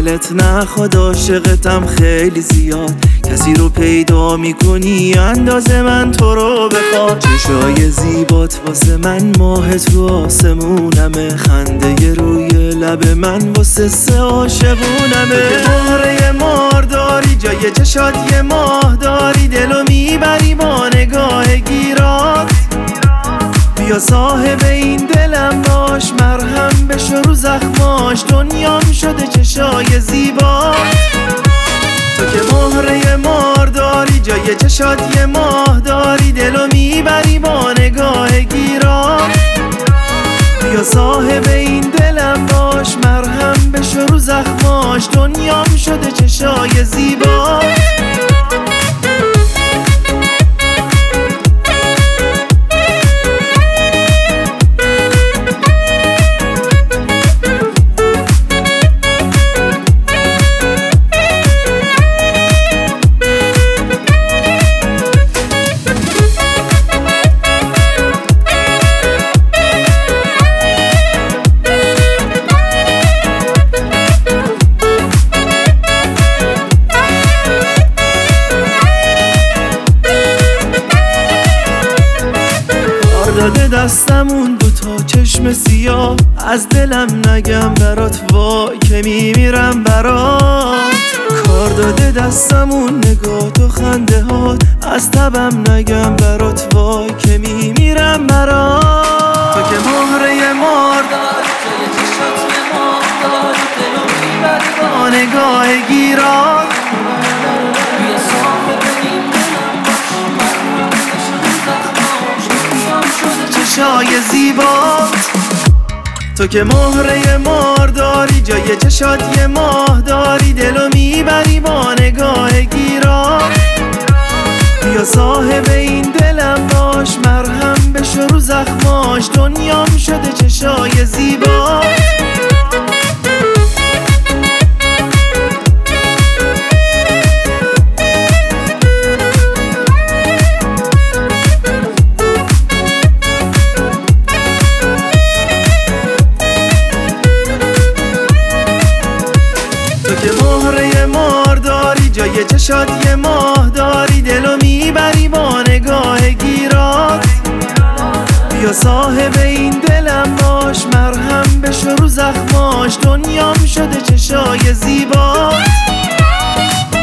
دلت نخواد عاشقتم خیلی زیاد، کسی رو پیدا میکنی اندازه من تو رو بخواد. چشای زیبات واسه من ماه تو آسمونمه، خنده روی لب من واسه سه عاشقونمه. مهره مار داری جای چشات یه ماه داری، دلو میبری با نگاه گیرات. بیا صاحب این دلم باش، مرهم بشو رو زخماش، دنیام شده چشای زیبات. تو که مهره مار داری جای چشات یه ماه داری، دلو میبری با نگاه گیرات. بیا صاحب این دلم باش، مرهم بشو رو زخماش، دنیام شده چشای زیبات. داده دستمون دوتا چشم سیاه، از دلم نگم برات وای که میمیرم برات. کار داده دستمون نگاه تو خنده هات، از تبم نگم برات وای که میمیرم برات. تو که مهره مار داری جای چشات یه ماه داری، دلو میبری با نگاه گیرات. بیا صاحب این دلم باش، مرهم بشو رو زخماش، دنیام شده چشای زیبات. تو که مهره مار داری جای چشات یه ماه داری، دلو میبری با نگاه گیرات. بیا صاحب این دلم باش، مرهم بشو رو زخماش، دنیام شده چشای زیبات. تو که مهره مار داری جای چشات یه ماه داری، دلو میبری با نگاه گیرات. بیا صاحب این دلم باش، مرهم بشو رو زخماش، دنیام شده چشای زیبات.